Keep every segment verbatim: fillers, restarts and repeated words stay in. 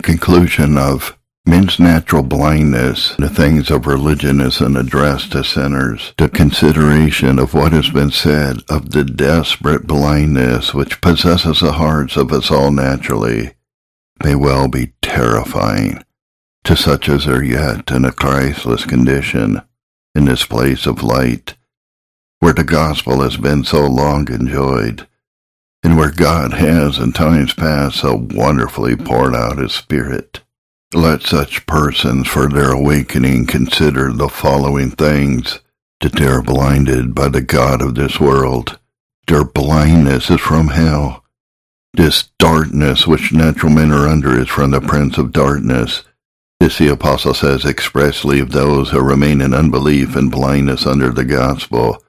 conclusion of men's natural blindness to things of religion is an address to sinners. The consideration of what has been said of the desperate blindness which possesses the hearts of us all naturally may well be terrifying to such as are yet in a Christless condition in this place of light, where the gospel has been so long enjoyed, and where God has in times past so wonderfully poured out his Spirit. Let such persons for their awakening consider the following things: that they are blinded by the god of this world. Their blindness is from hell. This darkness which natural men are under is from the prince of darkness. This the apostle says expressly of those who remain in unbelief and blindness under the gospel.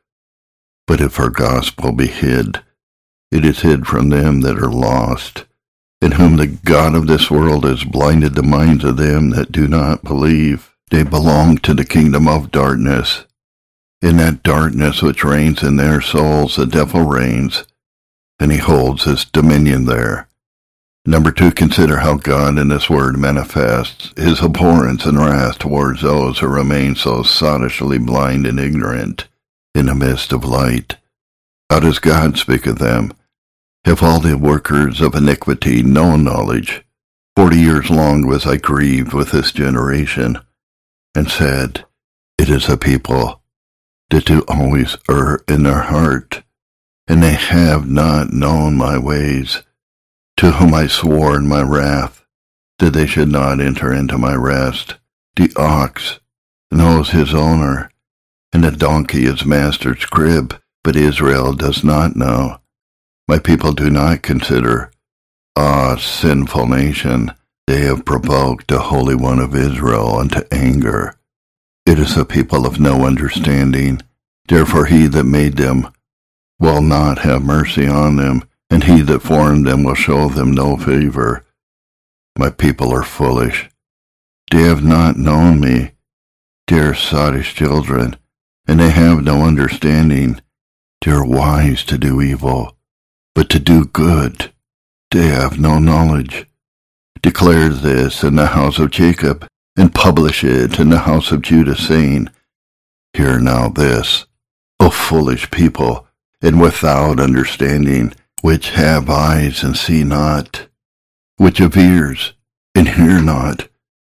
But if our gospel be hid, it is hid from them that are lost, in whom the god of this world has blinded the minds of them that do not believe. They belong to the kingdom of darkness. In that darkness which reigns in their souls, the devil reigns, and he holds his dominion there. Number two, consider how God in this word manifests his abhorrence and wrath towards those who remain so sottishly blind and ignorant in the midst of light. How does God speak of them? Have all the workers of iniquity no knowledge? Forty years long was I grieved with this generation, and said, it is a people that do always err in their heart, and they have not known my ways, to whom I swore in my wrath that they should not enter into my rest. The ox knows his owner, and the donkey his master's crib, but Israel does not know. My people do not consider. Ah, sinful nation, they have provoked the Holy One of Israel unto anger. It is a people of no understanding. Therefore he that made them will not have mercy on them, and he that formed them will show them no favor. My people are foolish. They have not known me. They are sottish children, and they have no understanding. They are wise to do evil, but to do good they have no knowledge. Declare this in the house of Jacob, and publish it in the house of Judah, saying, hear now this, O foolish people, and without understanding, which have eyes and see not, which have ears and hear not.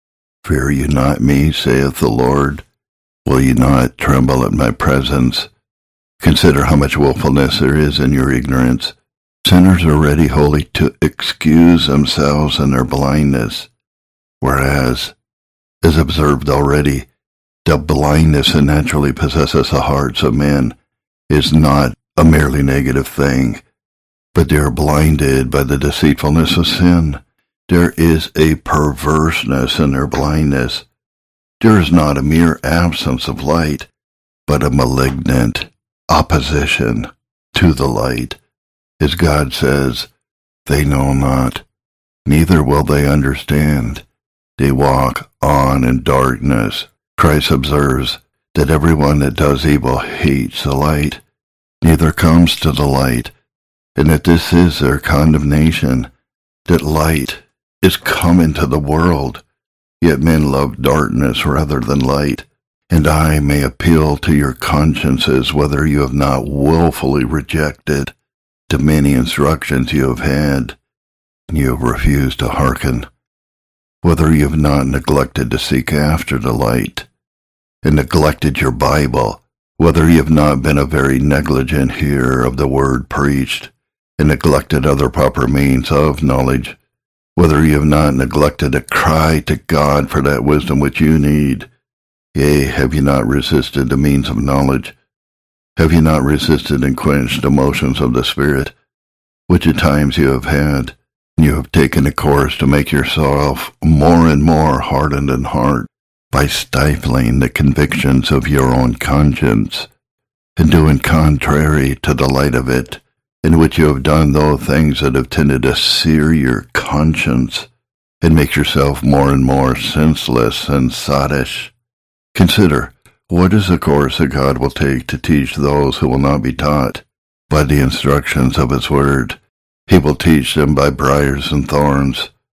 Fear you not me, saith the Lord? Will you not tremble at my presence? Consider how much willfulness there is in your ignorance. Sinners are ready wholly to excuse themselves in their blindness, whereas, as observed already, the blindness that naturally possesses the hearts of men is not a merely negative thing, but they are blinded by the deceitfulness of sin. There is a perverseness in their blindness. There is not a mere absence of light, but a malignant opposition to the light. As God says, they know not, neither will they understand. They walk on in darkness. Christ observes that everyone that does evil hates the light, neither comes to the light, and that this is their condemnation, that light is come into the world, yet men love darkness rather than light. And I may appeal to your consciences whether you have not willfully rejected the many instructions you have had, and you have refused to hearken, whether you have not neglected to seek after the light, and neglected your Bible, whether you have not been a very negligent hearer of the word preached, and neglected other proper means of knowledge, whether you have not neglected to cry to God for that wisdom which you need. Yea, have you not resisted the means of knowledge? Have you not resisted and quenched the motions of the Spirit, which at times you have had? You have taken a course to make yourself more and more hardened in heart by stifling the convictions of your own conscience, and doing contrary to the light of it, in which you have done those things that have tended to sear your conscience, and make yourself more and more senseless and sottish. Consider, what is the course that God will take to teach those who will not be taught by the instructions of his word? He will teach them by briars and thorns.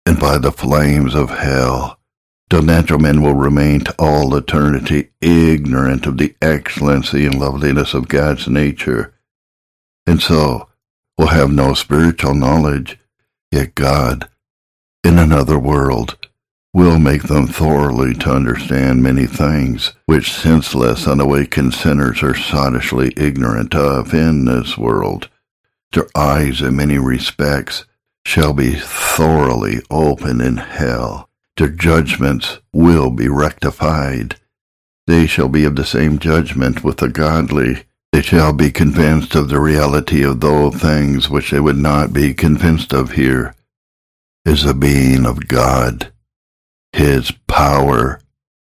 and by the flames of hell, till natural men will remain to all eternity ignorant of the excellency and loveliness of God's nature, and so will have no spiritual knowledge, yet God, in another world, will make them thoroughly to understand many things which senseless unawakened sinners are sottishly ignorant of in this world. Their eyes in many respects shall be thoroughly open in hell. Their judgments will be rectified. They shall be of the same judgment with the godly. They shall be convinced of the reality of those things which they would not be convinced of here, is the being of God, His power,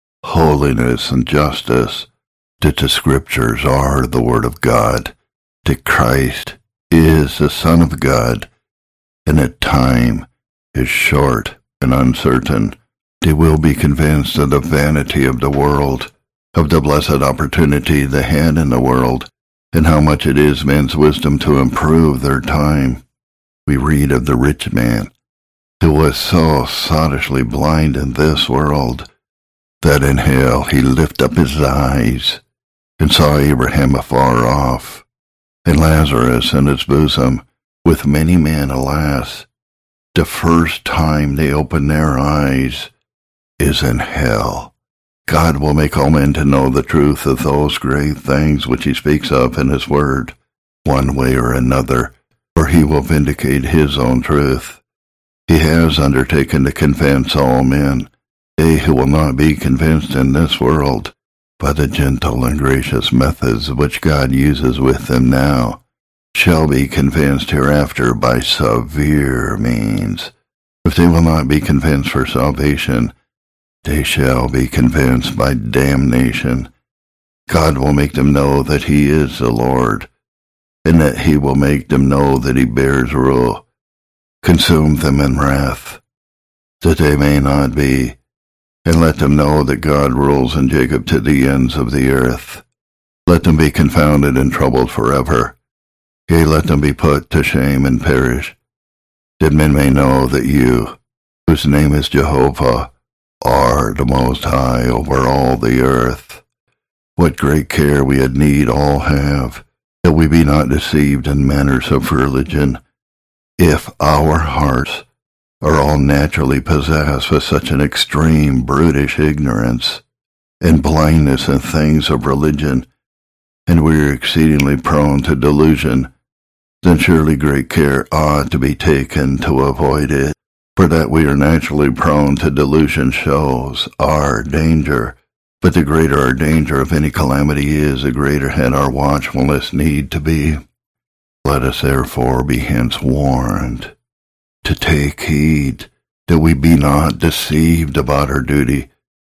holiness, and justice, that the Scriptures are the Word of God, that Christ is the Son of God, and that time is short and uncertain. They will be convinced of the vanity of the world, of the blessed opportunity they had in the world, and how much it is men's wisdom to improve their time. We read of the rich man, who was so sottishly blind in this world, that in hell he lifted up his eyes, and saw Abraham afar off, and Lazarus in his bosom, with many men. Alas, the first time they open their eyes is in hell. God will make all men to know the truth of those great things which he speaks of in his word, one way or another, for he will vindicate his own truth. He has undertaken to convince all men, they who will not be convinced in this world, by the gentle and gracious methods which God uses with them now, shall be convinced hereafter by severe means. If they will not be convinced for salvation, they shall be convinced by damnation. God will make them know that he is the Lord, and that he will make them know that he bears rule. Consume them in wrath, that they may not be, and let them know that God rules in Jacob to the ends of the earth. Let them be confounded and troubled forever. Yea, let them be put to shame and perish, that men may know that you, whose name is Jehovah, are the Most High over all the earth. What great care we had need all have, that we be not deceived in manners of religion, if our hearts are all naturally possessed with such an extreme brutish ignorance and blindness in things of religion, and we are exceedingly prone to delusion, then surely great care ought to be taken to avoid it. For that we are naturally prone to delusion shows our danger, but the greater our danger of any calamity is, the greater had our watchfulness need to be. Let us therefore be hence warned to take heed that we be not deceived about our duty,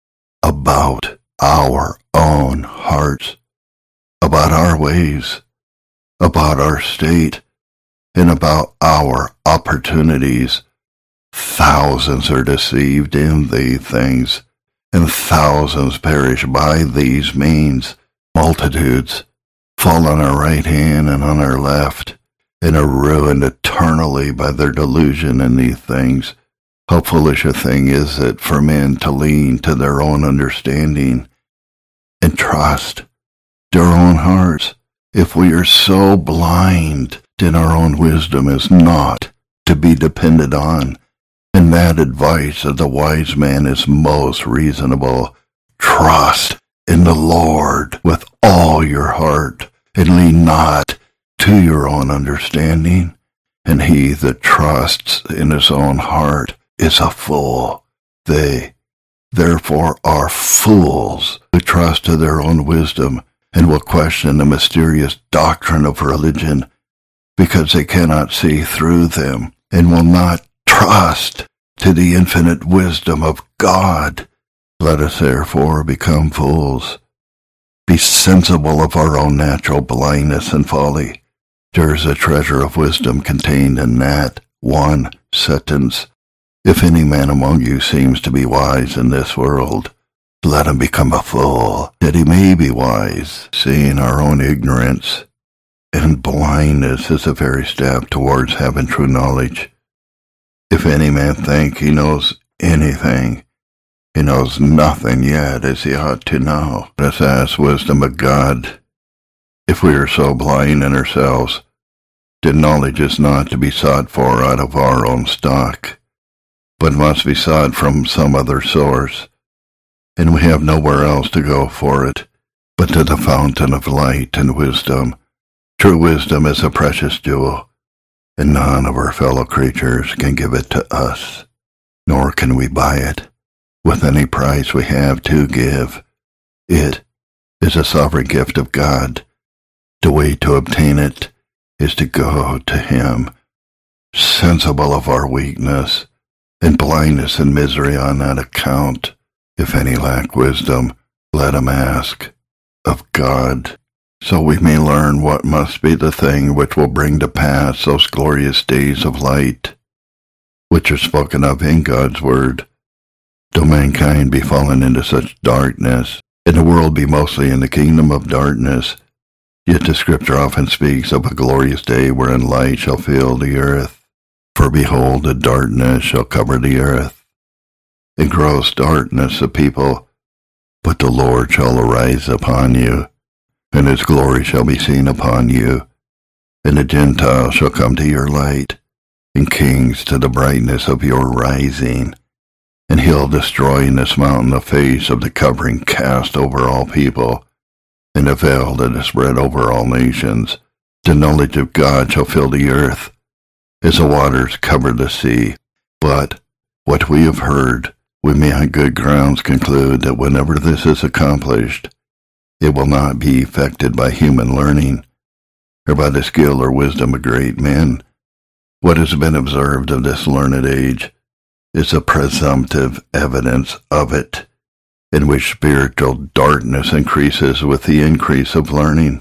about our own hearts, about our ways, about our state, and about our opportunities. Thousands are deceived in these things, and thousands perish by these means. Multitudes fall on our right hand and on our left, and are ruined eternally by their delusion in these things. How foolish a thing is it for men to lean to their own understanding and trust their own hearts. If we are so blind, then our own wisdom is not to be depended on. And that advice of the wise man is most reasonable. Trust in the Lord with all your heart, and lean not to your own understanding. And he that trusts in his own heart is a fool. They, therefore, are fools who trust to their own wisdom, and will question the mysterious doctrine of religion, because they cannot see through them, and will not trust to the infinite wisdom of God. Let us therefore become fools. Be sensible of our own natural blindness and folly. There is a treasure of wisdom contained in that one sentence. If any man among you seems to be wise in this world, let him become a fool, that he may be wise, seeing our own ignorance and blindness is the very step towards having true knowledge. If any man think he knows anything, he knows nothing yet as he ought to know. Let us ask wisdom of God. If we are so blind in ourselves, then knowledge is not to be sought for out of our own stock, but must be sought from some other source, and we have nowhere else to go for it but to the fountain of light and wisdom. True wisdom is a precious jewel, and none of our fellow creatures can give it to us, nor can we buy it with any price we have to give. It is a sovereign gift of God. The way to obtain it is to go to Him, sensible of our weakness and blindness and misery on that account. If any lack wisdom, let him ask of God, so we may learn what must be the thing which will bring to pass those glorious days of light, which are spoken of in God's word. Though mankind be fallen into such darkness, and the world be mostly in the kingdom of darkness, yet the Scripture often speaks of a glorious day wherein light shall fill the earth. For behold, the darkness shall cover the earth, and gross darkness the people. But the Lord shall arise upon you, and His glory shall be seen upon you. And the Gentiles shall come to your light, and kings to the brightness of your rising. And He'll destroy in this mountain the face of the covering cast over all people, and the veil that is spread over all nations. The knowledge of God shall fill the earth, as the waters cover the sea. But what we have heard, we may on good grounds conclude that whenever this is accomplished, it will not be effected by human learning, or by the skill or wisdom of great men. What has been observed of this learned age is a presumptive evidence of it, in which spiritual darkness increases with the increase of learning.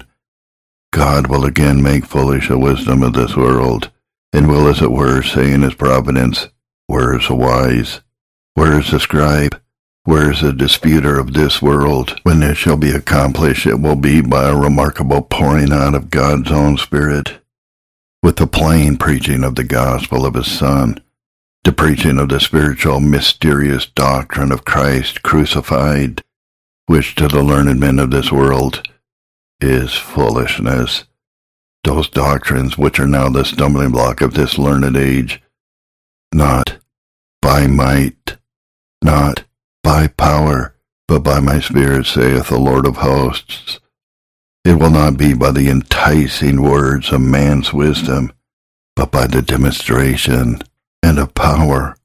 God will again make foolish the wisdom of this world, and will, as it were, say in His providence, Where is the wise? Where is the scribe? Where is the disputer of this world? When this shall be accomplished, it will be by a remarkable pouring out of God's own Spirit, with the plain preaching of the gospel of His Son, the preaching of the spiritual, mysterious doctrine of Christ crucified, which to the learned men of this world is foolishness. Those doctrines which are now the stumbling block of this learned age, not by might, not by power, but by my Spirit, saith the Lord of hosts. It will not be by the enticing words of man's wisdom, but by the demonstration and of power,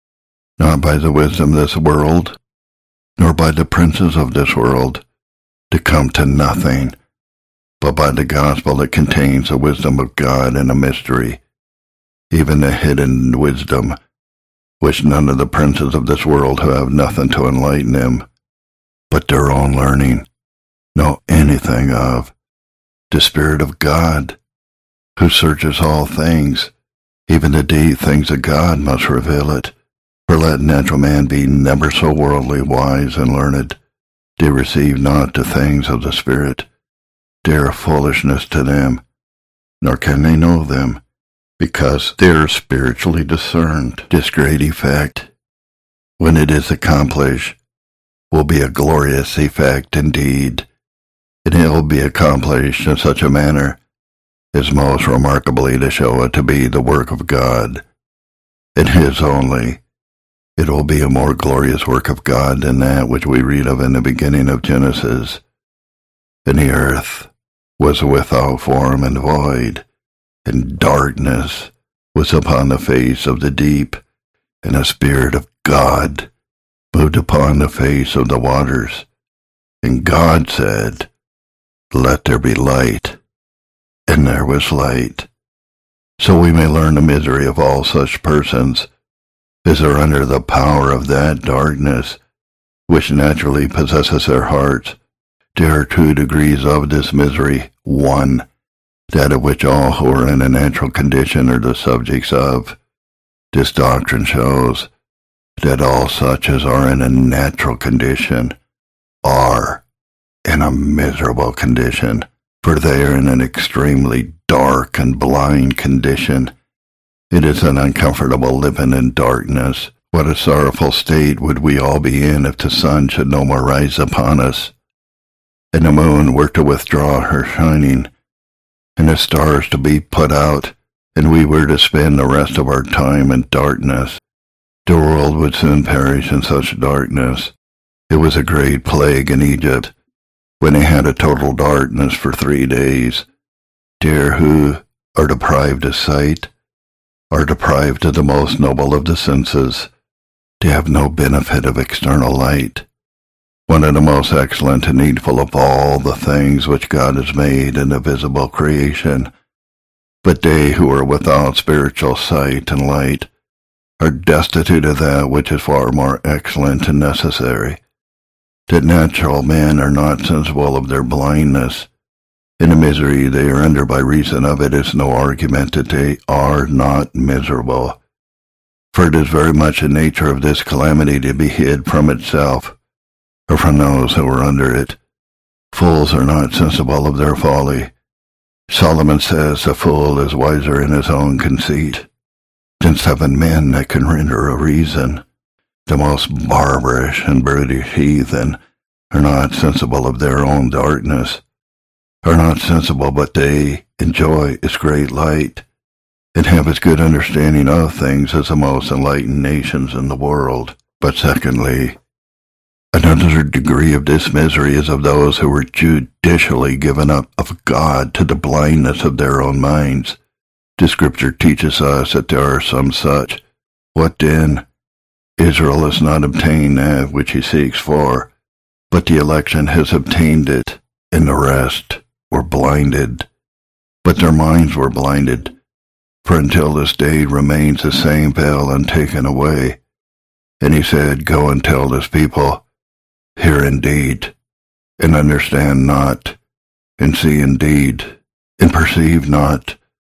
not by the wisdom of this world, nor by the princes of this world, to come to nothing, but by the gospel that contains the wisdom of God in a mystery, even the hidden wisdom, which none of the princes of this world who have nothing to enlighten them, but their own learning, know anything of. The Spirit of God, who searches all things, even the deep things of God, must reveal it. For let natural man be never so worldly wise and learned, they receive not the things of the Spirit. They are foolishness to them, nor can they know them, because they are spiritually discerned. This great effect, when it is accomplished, will be a glorious effect indeed, and it will be accomplished in such a manner as most remarkably to show it to be the work of God, and His only. It will be a more glorious work of God than that which we read of in the beginning of Genesis. And the earth was without form and void, and darkness was upon the face of the deep, and the Spirit of God moved upon the face of the waters. And God said, Let there be light. And there was light. So we may learn the misery of all such persons as are under the power of that darkness which naturally possesses their hearts. There are two degrees of this misery. One, that of which all who are in a natural condition are the subjects of. This doctrine shows that all such as are in a natural condition are in a miserable condition, for they are in an extremely dark and blind condition, It is an uncomfortable living in darkness. What a sorrowful state would we all be in if the sun should no more rise upon us, and the moon were to withdraw her shining, and the stars to be put out, and we were to spend the rest of our time in darkness. The world would soon perish in such darkness. It was a great plague in Egypt, when they had a total darkness for three days. There who are deprived of sight are deprived of the most noble of the senses. They have no benefit of external light, one of the most excellent and needful of all the things which God has made in the visible creation. But they who are without spiritual sight and light are destitute of that which is far more excellent and necessary. That natural men are not sensible of their blindness, and the misery they are under by reason of it is no argument that they are not miserable. For it is very much the nature of this calamity to be hid from itself, or from those who are under it. Fools are not sensible of their folly. Solomon says a fool is wiser in his own conceit than seven men that can render a reason. The most barbarous and brutish heathen are not sensible of their own darkness, are not sensible but they enjoy its great light, and have as good understanding of things as the most enlightened nations in the world. But secondly, another degree of this misery is of those who were judicially given up of God to the blindness of their own minds. The Scripture teaches us that there are some such. What then? Israel has not obtained that which he seeks for, but the election has obtained it, and the rest were blinded. But their minds were blinded, for until this day remains the same veil untaken away. And he said, Go and tell this people, Hear indeed, and understand not, and see indeed, and perceive not.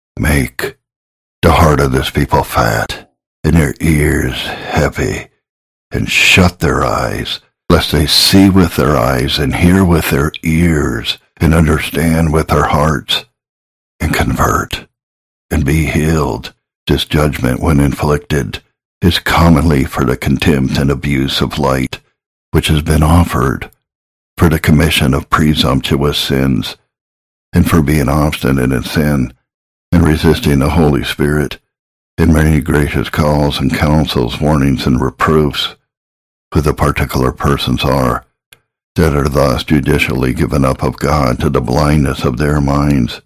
Make the heart of this people fat, and their ears heavy, and shut their eyes, lest they see with their eyes, and hear with their ears, and understand with their hearts, and convert, and be healed. This judgment, when inflicted, is commonly for the contempt and abuse of light, which has been offered, for the commission of presumptuous sins, and for being obstinate in sin, and resisting the Holy Spirit, in many gracious calls and counsels, warnings and reproofs, who the particular persons are, that are thus judicially given up of God to the blindness of their minds,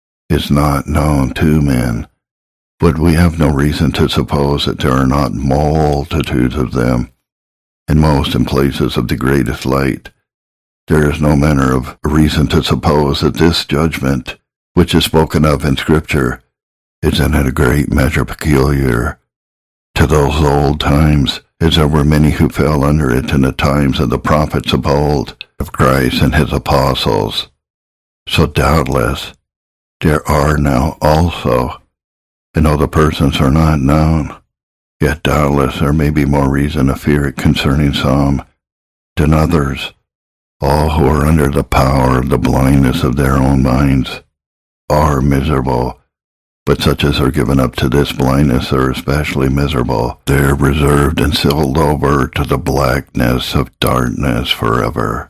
is not known to men. But we have no reason to suppose that there are not multitudes of them, and most in places of the greatest light. There is no manner of reason to suppose that this judgment, which is spoken of in Scripture, is in a great measure peculiar to those old times, as there were many who fell under it in the times of the prophets of old, of Christ and his apostles. So doubtless there are now also, and though the persons are not known, yet doubtless there may be more reason to fear it concerning some than others. All who are under the power of the blindness of their own minds are miserable, but such as are given up to this blindness are especially miserable. They are reserved and sealed over to the blackness of darkness forever.